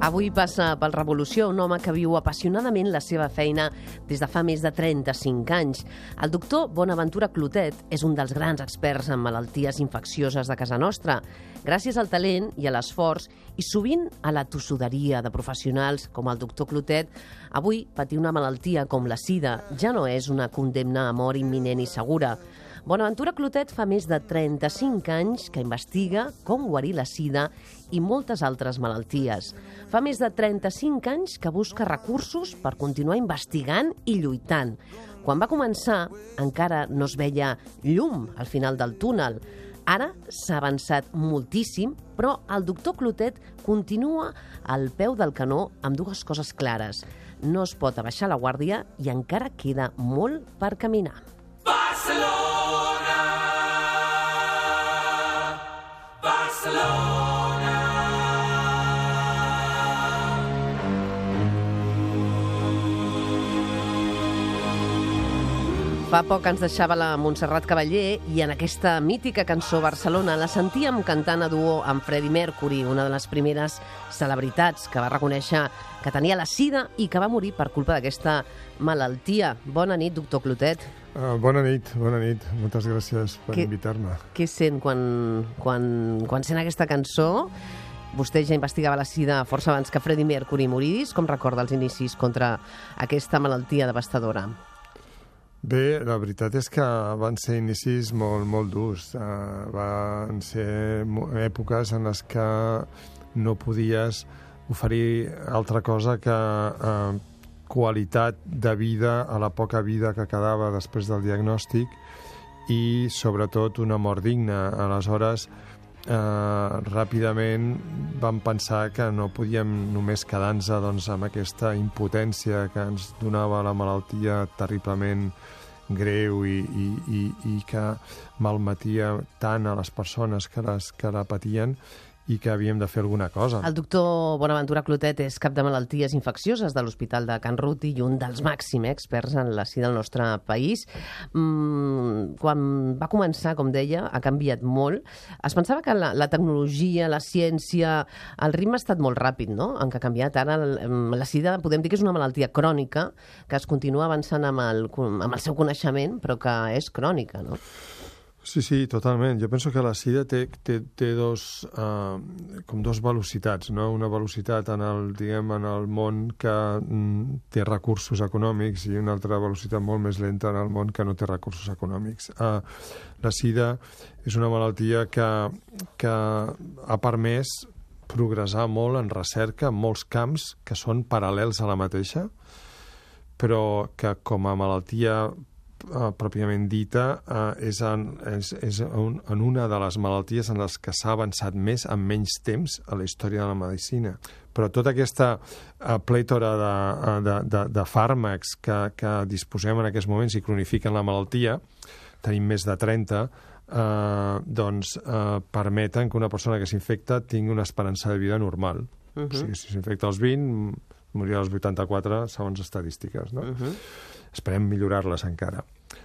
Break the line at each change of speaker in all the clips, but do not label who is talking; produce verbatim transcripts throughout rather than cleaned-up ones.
Avui passa per Revolució un home que viu apassionadament la seva feina des de fa més de trenta-cinc anys. El doctor Bonaventura Clotet és un dels grans experts en malalties infeccioses de casa nostra. Gràcies al talent i a l'esforç, i sovint a la tossuderia de professionals com el doctor Clotet, avui patir una malaltia com la sida ja no és una condemna a mort imminent i segura. Bonaventura Clotet fa més de trenta-cinc anys que investiga com guarir la sida i moltes altres malalties. Fa més de trenta-cinc anys que busca recursos per continuar investigant i lluitant. Quan va començar, encara no es veia llum al final del túnel. Ara s'ha avançat moltíssim, però el doctor Clotet continua al peu del canó amb dues coses clares. No es pot abaixar la guàrdia i encara queda molt per caminar. Barcelona! Barcelona! Fa poc ens deixava la Montserrat Cavaller i en aquesta mítica cançó Barcelona la sentíem cantant a duo amb Freddie Mercury, una de les primeres celebritats que va reconèixer que tenia la sida i que va morir per culpa d'aquesta malaltia. Bona nit, doctor Clotet.
Uh, bona nit, bona nit. Moltes gràcies per
Què-
invitar-me.
Què sent quan, quan, quan sent aquesta cançó? Vostè ja investigava la sida força abans que Freddie Mercury morís. Com recorda els inicis contra aquesta malaltia devastadora?
Bé, la veritat és que van ser inicis molt, molt durs. Uh, van ser mo- èpoques en les que no podies oferir altra cosa que uh, qualitat de vida a la poca vida que quedava després del diagnòstic i, sobretot, una mort digna. Aleshores, eh, ràpidament vam pensar que no podíem només quedar-nos doncs, amb aquesta impotència que ens donava la malaltia terriblement greu i, i, i, i que malmetia tant a les persones que, les, que la patien i que havíem de fer alguna cosa.
El doctor Bonaventura Clotet és cap de malalties infeccioses de l'Hospital de Can Ruti i un dels màxims experts en la sida al nostre país. Mm, quan va començar, com deia, ha canviat molt. Es pensava que la, la tecnologia, la ciència, el ritme ha estat molt ràpid, no?, en què ha canviat. Ara la sida podem dir que és una malaltia crònica, que es continua avançant amb el, amb el seu coneixement, però que és crònica, no?
Sí, sí, totalment. Jo penso que la sida té, té, té dos, uh, com dos velocitats, no? Una velocitat en el, diguem, en el món que mm, té recursos econòmics i una altra velocitat molt més lenta en el món que no té recursos econòmics. Uh, la sida és una malaltia que, que ha permès progressar molt en recerca en molts camps que són paral·lels a la mateixa, però que com a malaltia Uh, pròpiament dita, uh, és, en, és, és un, en una de les malalties en les que s'ha avançat més en menys temps a la història de la medicina. Però tota aquesta uh, plètora de, de, de, de fàrmacs que, que disposem en aquests moments i cronifiquen la malaltia, tenim més de trenta, uh, doncs uh, permeten que una persona que s'infecta tingui una esperança de vida normal. Uh-huh. O sigui, si s'infecta als vint, morirà als vuitanta-quatre, segons estadístiques, no? Uh-huh. Esperem millorar-les encara.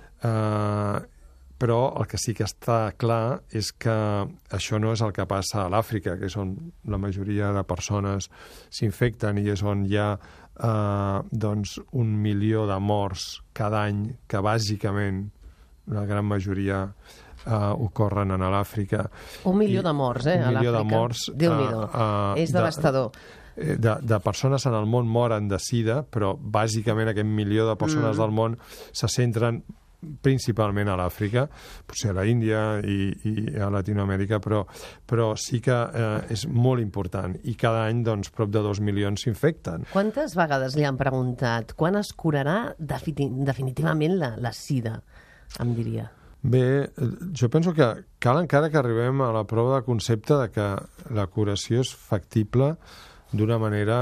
Uh, però el que sí que està clar és que això no és el que passa a l'Àfrica, que és on la majoria de persones s'infecten i és on hi ha uh, doncs un milió de morts cada any, que bàsicament la gran majoria uh, ocorren a l'Àfrica.
Un milió I, de morts, eh, a l'Àfrica. Un milió de morts. Déu-n'hi-do. Uh, uh, és devastador.
De, De, de persones en el món moren de sida, però bàsicament aquest milió de persones mm. del món se centren principalment a l'Àfrica, potser a la Índia i, i a Latinoamèrica, però, però sí que eh, és molt important. I cada any, doncs, prop de dos milions s'infecten.
Quantes vegades li han preguntat quan es curarà definitivament la, la sida, em diria?
Bé, jo penso que cal encara que arribem a la prova de concepte de que la curació és factible d'una manera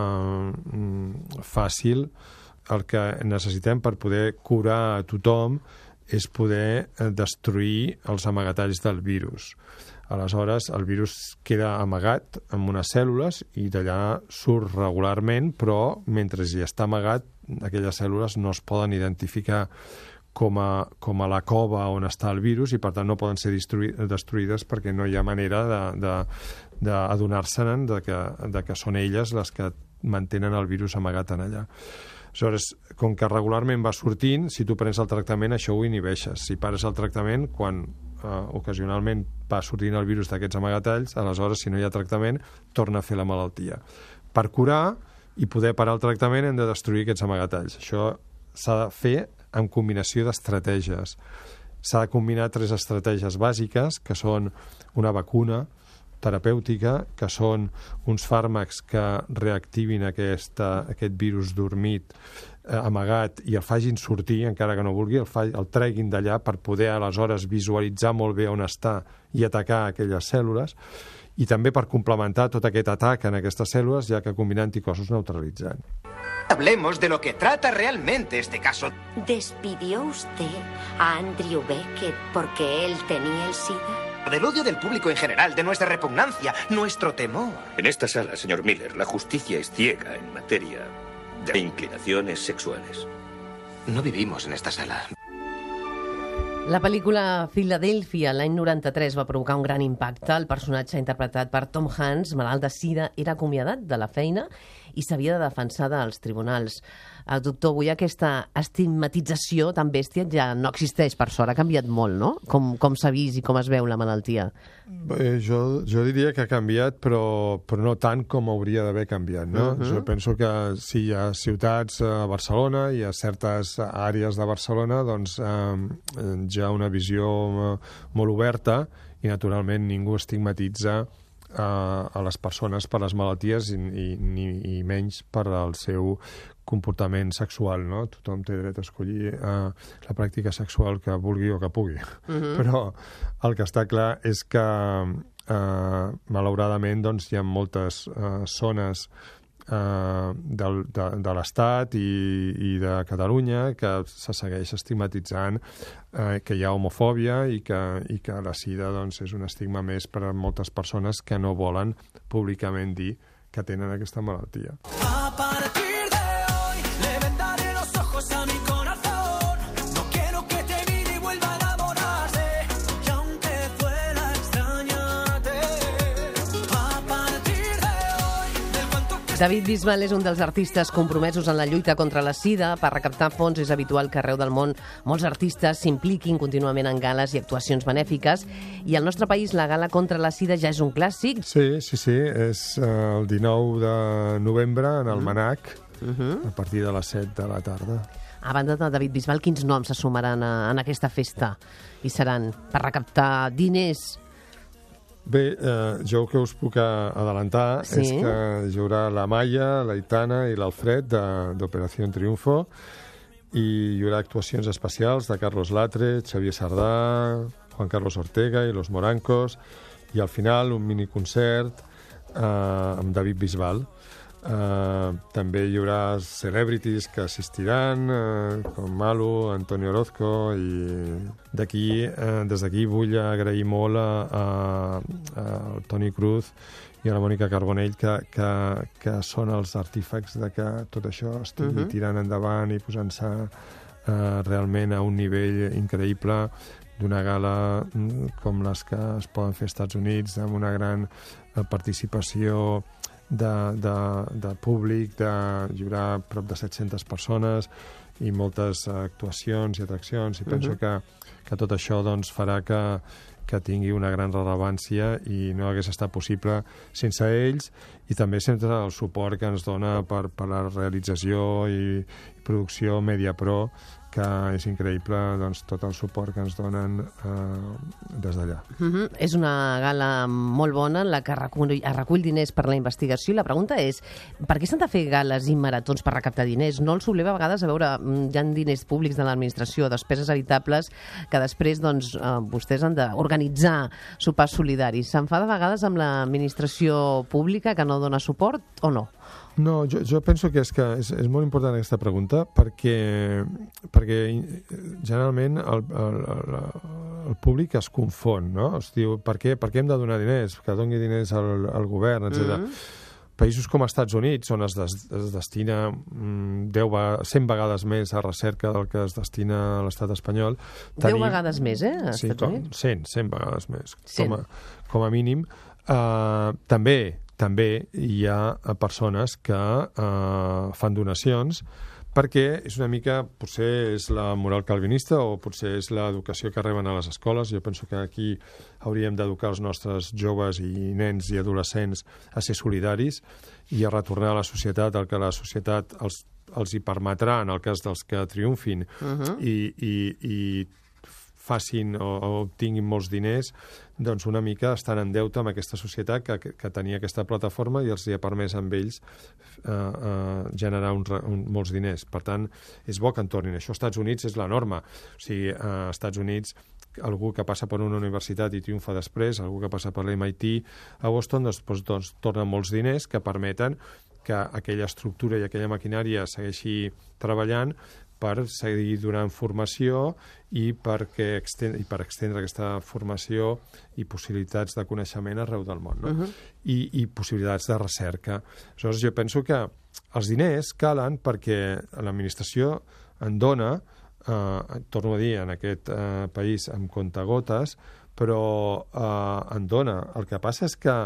eh, fàcil. El que necessitem per poder curar a tothom és poder destruir els amagatalls del virus. Aleshores, el virus queda amagat en unes cèl·lules i d'allà surt regularment, però mentre hi està amagat, aquelles cèl·lules no es poden identificar com a, com a la cova on està el virus i per tant no poden ser destruïdes perquè no hi ha manera d'adonar-se'n de, de, de que, de que són elles les que mantenen el virus amagat en allà. Aleshores, com que regularment va sortint, si tu prens el tractament això ho inhibeixes. Si pares el tractament, quan eh, ocasionalment va sortint el virus d'aquests amagatalls, aleshores si no hi ha tractament torna a fer la malaltia. Per curar i poder parar el tractament hem de destruir aquests amagatalls. Això s'ha de fer en combinació d'estratègies. S'ha de combinar tres estratègies bàsiques, que són una vacuna terapèutica, que són uns fàrmacs que reactivin aquesta, aquest virus dormit, eh, amagat, i el facin sortir, encara que no vulgui, el, fa, el treguin d'allà per poder aleshores visualitzar molt bé on està i atacar aquelles cèl·lules, i també per complementar tot aquest atac en aquestes cèl·lules, ja que combina anticossos neutralitzant.
Hablemos de lo que trata realmente este caso.
¿Despidió usted a Andrew Beckett porque él tenía el SIDA?
Del odio del público en general, de nuestra repugnancia, nuestro temor.
En esta sala, señor Miller, la justicia es ciega en materia de inclinaciones sexuales.
No vivimos en esta sala.
La pel·lícula Philadelphia, l'any noranta-tres, va provocar un gran impacte. El personatge interpretat per Tom Hanks, malalt de sida, era acomiadat de la feina i s'havia de defensar dels tribunals. El doctor, avui aquesta estigmatització tan bèstia ja no existeix, per sort. Ha canviat molt, no? Com, com s'ha vist i com es veu la malaltia.
Bé, jo, jo diria que ha canviat, però, però no tant com hauria d'haver canviat, no? Uh-huh. Jo penso que sí, hi ha ciutats a Barcelona, hi ha certes àrees de Barcelona, doncs eh, ja una visió molt oberta i, naturalment, ningú estigmatitza eh, a les persones per les malalties i, i, ni, i menys per al seu comportament sexual, no? Tothom té dret a escollir eh, la pràctica sexual que vulgui o que pugui. Uh-huh. Però el que està clar és que, eh, malauradament, doncs, hi ha moltes eh, zones eh, del, de, de l'Estat i, i de Catalunya que se segueix estigmatitzant eh, que hi ha homofòbia i que, i que la sida, doncs, és un estigma més per a moltes persones que no volen públicament dir que tenen aquesta malaltia.
A partir de hoy le vendaré los ojos a mi corazón. No quiero que te mire y vuelva a enamorarse. Y aunque duela extrañarte, a partir de hoy del cuento que...
David Bisbal és un dels artistes compromesos en la lluita contra la sida. Per recaptar fons és habitual que arreu del món molts artistes s'impliquin contínuament en gales i actuacions benèfiques. I al nostre país la gala contra la sida ja és un clàssic.
Sí, sí, sí. És uh, el dinou de novembre en el Manac, uh-huh. a partir de les set de la tarda.
A banda de David Bisbal, quins noms se sumaran a, en aquesta festa? I seran per recaptar diners?
Bé, eh, jo el que us puc adelantar sí? és que hi haurà la Maia, l'Aitana i l'Alfred d'Operació Triunfo, i hi haurà actuacions especials de Carlos Latre, Xavier Sardà, Juan Carlos Ortega i Los Morancos, i al final un miniconcert eh, amb David Bisbal. Eh, també hi haurà celebrities que assistiran, eh, com Malu, Antonio Orozco, i d'aquí, eh, des d'aquí vull agrair molt a, a, a Toni Cruz i a la Mònica Carbonell, que, que, que són els artífecs de que tot això estigui uh-huh. tirant endavant i posant-se eh, realment a un nivell increïble d'una gala com les que es poden fer als Estats Units, amb una gran participació de, de, de públic, de lliurar prop de set-centes persones i moltes actuacions i atraccions, i penso uh-huh. que, que tot això doncs, farà que, que tingui una gran rellevància i no hagués estat possible sense ells, i també sense el suport que ens dona per, per la realització i, i producció MediaPro, que és increïble, doncs, tot el suport que ens donen eh, des d'allà.
Mm-hmm. És una gala molt bona, la que recull, recull diners per la investigació, i la pregunta és, per què s'han de fer gales i maratons per recaptar diners? No els obliga a vegades a veure, hi ha diners públics de l'administració, despeses evitables, que després doncs, eh, vostès han d'organitzar sopars solidaris. S'enfada a vegades amb l'administració pública que no dona suport o no?
No, jo, jo penso que és, que és, és molt important aquesta pregunta perquè, perquè generalment el, el, el, el públic es confon, no? Es diu, per què, per què hem de donar diners? Que doni diners al, al govern, etcètera. Mm-hmm. països com els Estats Units, on es, des, es destina mm, deu, cent vegades més a recerca del que es destina a l'estat espanyol...
Tenim... deu vegades més, eh, als
sí,
Estats Units?
cent, cent vegades més, com a, com a mínim. Uh, també, també hi ha persones que uh, fan donacions perquè és una mica, potser és la moral calvinista o potser és l'educació que reben a les escoles. Jo penso que aquí hauríem d'educar els nostres joves i nens i adolescents a ser solidaris i a retornar a la societat el que la societat els, els hi permetrà en el cas dels que triomfin uh-huh. i, i, i facin o, o obtinguin molts diners, doncs una mica estan en deute amb aquesta societat que, que, que tenia aquesta plataforma i els hi ha permès amb ells eh, eh, generar un, un, molts diners. Per tant, és bo que en tornin. Això als Estats Units és la norma. O sigui, als Estats Units algú que passa per una universitat i triomfa després, algú que passa per l'M I T a Boston, doncs, doncs torna molts diners que permeten que aquella estructura i aquella maquinària segueixi treballant per seguir donant formació i, perquè extend, i per extendre aquesta formació i possibilitats de coneixement arreu del món, no? Uh-huh. I, i possibilitats de recerca. Aleshores, jo penso que els diners calen perquè l'administració en dona, eh, torno a dir, en aquest eh, país amb comptagotes, però eh, en dona. El que passa és que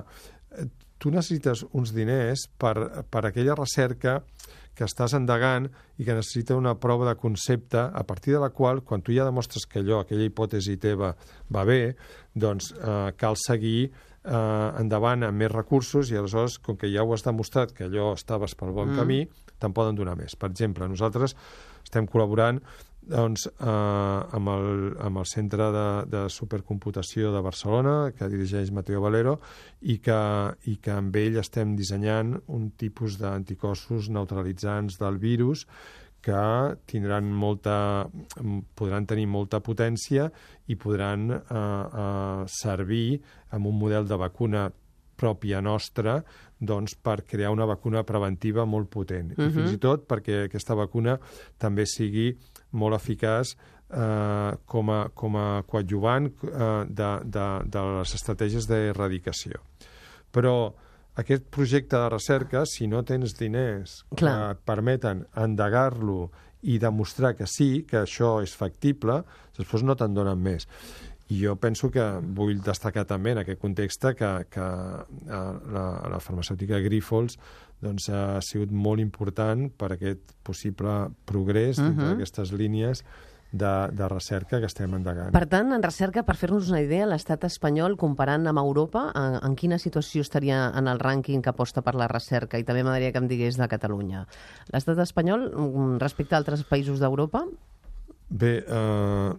tu necessites uns diners per, per aquella recerca que estàs endegant i que necessita una prova de concepte a partir de la qual, quan tu ja demostres que allò, aquella hipòtesi teva va bé, doncs eh, cal seguir eh, endavant amb més recursos i aleshores, com que ja ho has demostrat que allò estaves pel bon mm. camí, te'n poden donar més. Per exemple, nosaltres estem col·laborant doncs, eh, amb, el, amb el Centre de, de Supercomputació de Barcelona, que dirigeix Mateo Valero, i que, i que amb ell estem dissenyant un tipus d'anticossos neutralitzants del virus que tindran molta, podran tenir molta potència i podran eh, eh, servir amb un model de vacuna pròpia nostra doncs, per crear una vacuna preventiva molt potent. Uh-huh. I fins i tot perquè aquesta vacuna també sigui molt eficaç eh, com, a, com a coadjuvant eh, de, de, de les estratègies d'erradicació. Però aquest projecte de recerca, si no tens diners Clar. que et permeten endegar-lo i demostrar que sí, que això és factible, després no te'n donen més. I jo penso que vull destacar també en aquest context que, que la, la farmacèutica Grifols doncs, ha sigut molt important per aquest possible progrés uh-huh. dintre d'aquestes línies de, de recerca que estem endegant.
Per tant, en recerca, per fer-nos una idea, l'estat espanyol, comparant amb Europa, en, en quina situació estaria en el rànquing que aposta per la recerca? I també m'agradaria que em digués de Catalunya. L'estat espanyol, respecte a altres països d'Europa?
Bé, eh...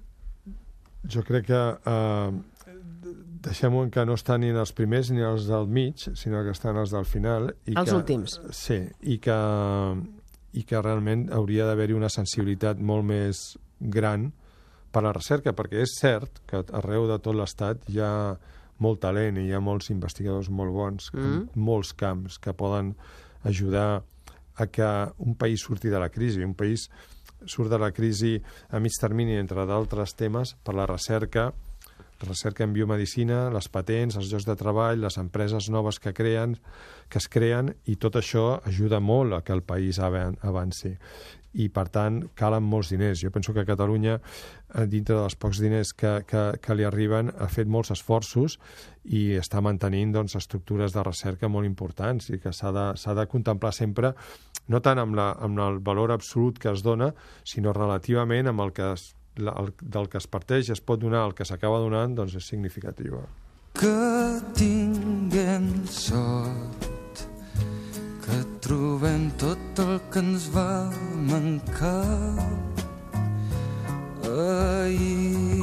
jo crec que eh, deixem-ho en que no estan ni els primers ni els del mig, sinó que estan els del final. I
els
que,
últims.
Sí, i que, i que realment hauria d'haver-hi una sensibilitat molt més gran per a la recerca, perquè és cert que arreu de tot l'Estat hi ha molt talent i hi ha molts investigadors molt bons, mm. en molts camps que poden ajudar a que un país surti de la crisi, un país surt de la crisi a mig termini, entre d'altres temes, per la recerca, la recerca en biomedicina, les patents, els llocs de treball, les empreses noves que creen, que es creen, i tot això ajuda molt a que el país avanci. I, per tant, calen molts diners. Jo penso que Catalunya, dintre dels pocs diners que, que, que li arriben, ha fet molts esforços i està mantenint doncs, estructures de recerca molt importants i que s'ha de, s'ha de contemplar sempre, no tant amb, la, amb el valor absolut que es dona, sinó relativament amb el que es, la, el, del que es parteix es pot donar, el que s'acaba donant, doncs és significatiu.
Que tinguem sort, que trobem tot el que ens va mancar ahir.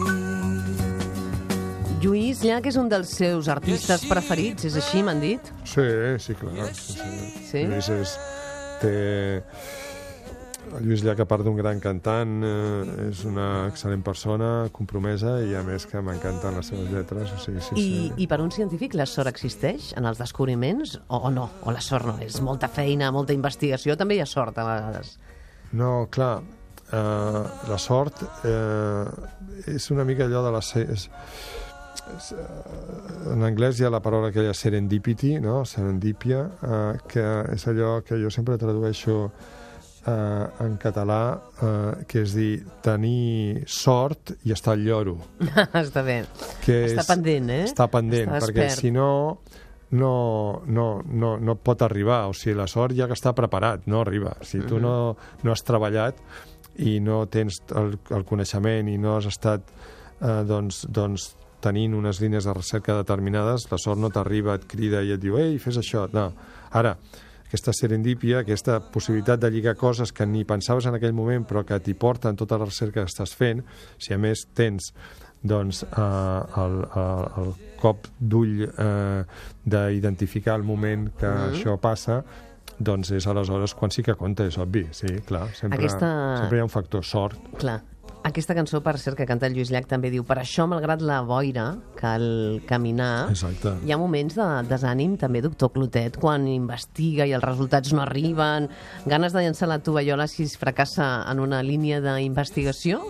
Lluís Llach és un dels seus artistes preferits, és així, m'han dit?
Sí, sí, clar. Sí, sí.
Sí?
Lluís és... Té... Lluís Llach, a part d'un gran cantant, eh, és una excel·lent persona, compromesa, i a més que m'encanten les seves lletres. O sigui, sí,
I,
sí.
I per un científic la sort existeix en els descobriments o, o no? O la sort no és molta feina, molta investigació, també hi ha sort a vegades?
No, clar, eh, la sort eh, és una mica allò de les... És, en anglès hi ha la paraula aquella serendipity, no? Serendípia, eh, que és allò que jo sempre tradueixo eh, en català, eh, que és dir, tenir sort i estar al lloro.
Està bé.
Que
Està
és,
pendent, eh?
Està pendent,
Està
perquè
despert.
si no, no, no, no, no pot arribar. O sigui, la sort ja que està preparat, no arriba. Si tu no, no has treballat i no tens el, el coneixement i no has estat eh, doncs, doncs tenint unes línies de recerca determinades, la sort no t'arriba, et crida i et diu ei, fes això. No. Ara, aquesta serendípia, aquesta possibilitat de lligar coses que ni pensaves en aquell moment però que t'hi porten tota la recerca que estàs fent, si a més tens doncs, eh, el, el, el cop d'ull eh, d'identificar el moment que mm-hmm. això passa, doncs és aleshores quan sí que compta, és obvi, sí, clar, sempre,
Aquesta...
sempre hi ha un factor sort.
Clar. Aquesta cançó, per cert, que canta el Lluís Llach, també diu per això, malgrat la boira, cal caminar.
Exacte.
Hi ha moments de desànim, també, doctor Clotet, quan investiga i els resultats no arriben, ganes de llançar la tovallola si es fracassa en una línia d'investigació?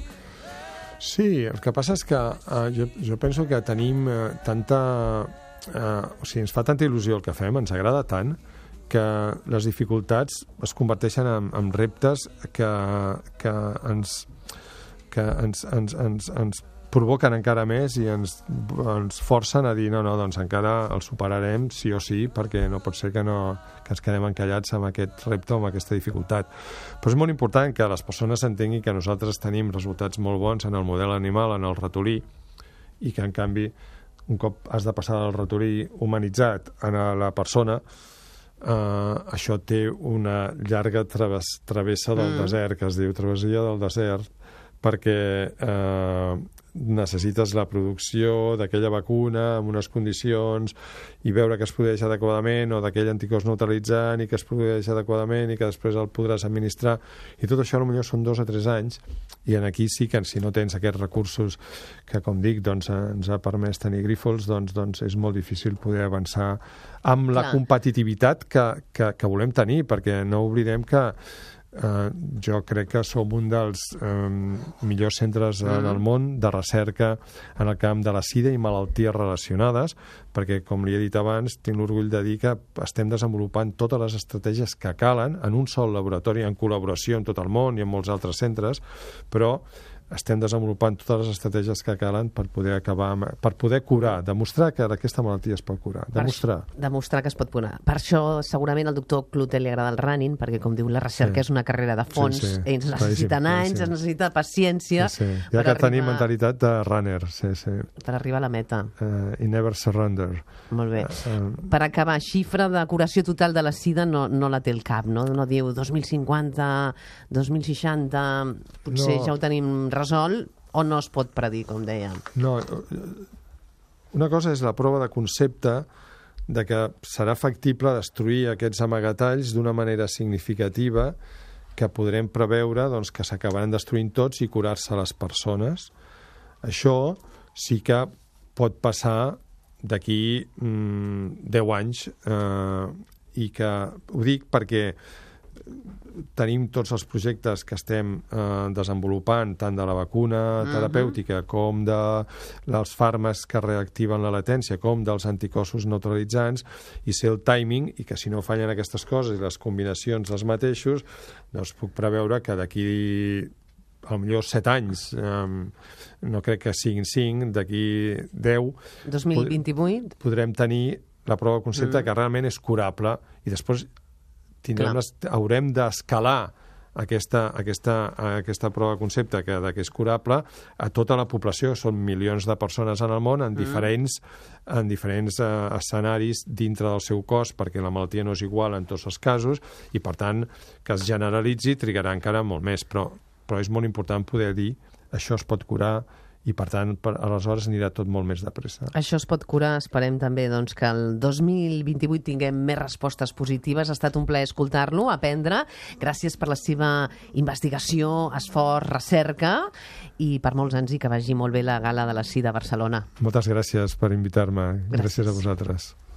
Sí, el que passa és que eh, jo, jo penso que tenim eh, tanta... Eh, o sigui, ens fa tanta il·lusió el que fem, ens agrada tant, que les dificultats es converteixen en, en reptes que, que ens... que ens, ens, ens, ens provoquen encara més i ens, ens forcen a dir no, no, doncs encara el superarem sí o sí, perquè no pot ser que, no, que ens quedem encallats amb aquest repte o amb aquesta dificultat. Però és molt important que les persones entenguin que nosaltres tenim resultats molt bons en el model animal, en el ratolí, i que en canvi un cop has de passar del ratolí humanitzat a la persona, Uh, això té una llarga traves, travessa del mm. desert, que es diu travessia del desert, perquè eh, necessites la producció d'aquella vacuna en unes condicions i veure que es produeix adequadament, o d'aquell anticòs neutralitzant i que es produeix adequadament i que després el podràs administrar, i tot això potser són dos o tres anys, i en aquí sí que si no tens aquests recursos que, com dic, doncs, ens ha permès tenir Grífols, doncs, doncs és molt difícil poder avançar amb la
Clar.
competitivitat que, que, que volem tenir, perquè no oblidem que Uh, jo crec que som un dels um, millors centres en el món de recerca en el camp de la sida i malalties relacionades, perquè, com li he dit abans, tinc l'orgull de dir que estem desenvolupant totes les estratègies que calen en un sol laboratori, en col·laboració amb tot el món i amb molts altres centres, però estem desenvolupant totes les estratègies que calen per poder acabar amb, per poder curar, demostrar que aquesta malaltia es pot curar, demostrar.
Per, demostrar que es pot curar. Per això segurament al doctor Clotet li agrada el running, perquè com diu, la recerca
sí.
és una carrera de fons,
sí, sí.
ells necessiten
Claríssim,
anys,
claríssim.
es necessita paciència
Sí, sí.
per
Ja que
arribar,
tenim mentalitat de runner, sí, sí.
per arribar a la meta.
Uh, I never surrender.
Molt bé.
Uh,
Per acabar, xifra de curació total de la sida no, no la té el cap, no? No diu dos mil cinquanta, dos mil seixanta, potser
No.
ja ho tenim resolt, o no es pot predir, com dèiem?
No, una cosa és la prova de concepte de que serà factible destruir aquests amagatalls d'una manera significativa que podrem preveure doncs, que s'acabaran destruint tots i curar-se les persones. Això sí que pot passar d'aquí mm, deu anys eh, i que ho dic perquè tenim tots els projectes que estem eh, desenvolupant, tant de la vacuna terapèutica uh-huh. com de els fàrmacs que reactiven la latència, com dels anticossos neutralitzants, i ser el timing, i que si no fallen aquestes coses i les combinacions dels mateixos, doncs puc preveure que d'aquí potser set anys, um, no crec que siguin cinc, d'aquí deu...
dos mil vint-i-vuit?
Podrem tenir la prova de concepte mm. que realment és curable, i després tindrem les, haurem d'escalar aquesta, aquesta, aquesta prova de concepte que, de que és curable a tota la població. Són milions de persones en el món en diferents, mm. en diferents uh, escenaris dintre del seu cos, perquè la malaltia no és igual en tots els casos, i per tant que es generalitzi trigarà encara molt més, però, però és molt important poder dir això es pot curar, i per tant per, aleshores anirà tot molt més de pressa.
Això es pot curar. Esperem també doncs, que el dos mil vint-i-vuit tinguem més respostes positives. Ha estat un plaer escoltar-lo, aprendre. Gràcies per la seva investigació, esforç, recerca, i per molts anys i que vagi molt bé la Gala de la Sida a Barcelona.
Moltes gràcies per invitar-me. Gràcies, gràcies a vosaltres.